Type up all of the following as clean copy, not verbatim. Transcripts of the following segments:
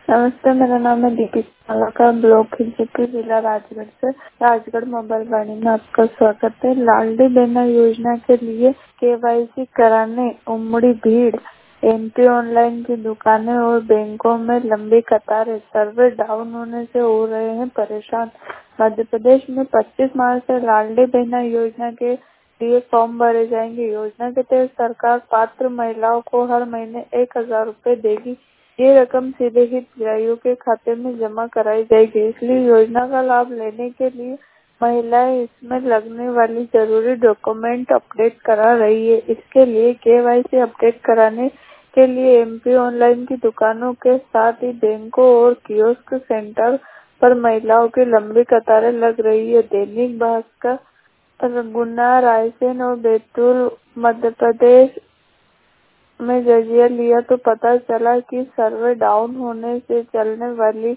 नमस्ते, मेरा नाम है दीपिका मालाकर, ब्लॉक खिलचीपुर, जिला राजगढ़ से। राजगढ़ मोबाइल वाणी में आपका स्वागत है। लाडली बहना योजना के लिए केवाईसी कराने उमड़ी भीड़। एमपी ऑनलाइन की दुकानें और बैंकों में लंबी कतारें। सर्वर डाउन होने से हो रहे हैं परेशान। मध्य प्रदेश में 25 मार्च से लाडली बहना योजना के लिए फॉर्म भरे जाएंगे। योजना के तहत सरकार पात्र महिलाओं को हर महीने 1,000 रुपए देगी। ये रकम सीधे हितग्राहियों के खाते में जमा कराई जाएगी। इसलिए योजना का लाभ लेने के लिए महिलाएं इसमें लगने वाली जरूरी डॉक्यूमेंट अपडेट करा रही है। इसके लिए केवाईसी अपडेट कराने के लिए एमपी ऑनलाइन की दुकानों के साथ ही बैंकों और कियोस्क सेंटर पर महिलाओं की लंबी कतारें लग रही है। दैनिक भास्कर, गुना, रायसेन और बैतूल मध्य प्रदेश में जायजा लिया तो पता चला कि सर्वर डाउन होने से चलने वाली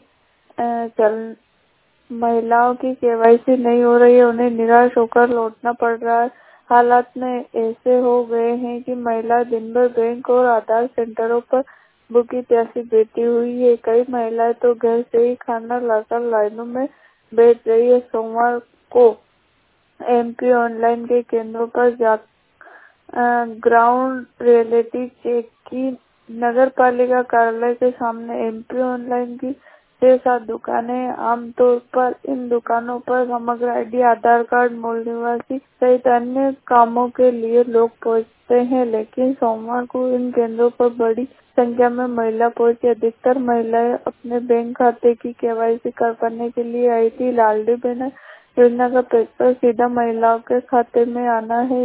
महिलाओं की केवाईसी नहीं हो रही है। उन्हें निराश होकर लौटना पड़ रहा है। हालात में ऐसे हो गए हैं कि महिला दिन भर बैंक और आधार सेंटरों पर भूखी प्यासी बैठी हुई है। कई महिलाएं तो घर से ही खाना लाकर लाइनों में बैठ रही है। सोमवार को एमपी ऑनलाइन के केंद्रों पर ग्राउंड रियलिटी चेक की। नगर पालिका कार्यालय के सामने एमपी ऑनलाइन की 6-7 दुकानें। आमतौर पर इन दुकानों पर समग्र आईडी, आधार कार्ड, मूल निवासी सहित अन्य कामों के लिए लोग पहुंचते हैं, लेकिन सोमवार को इन केंद्रों पर बड़ी संख्या में महिला पहुंची। अधिकतर महिलाएं अपने बैंक खाते की केवाईसी करवाने के लिए आई थी। लाडली बहना योजना का पैसा सीधा महिलाओं के खाते में आना है।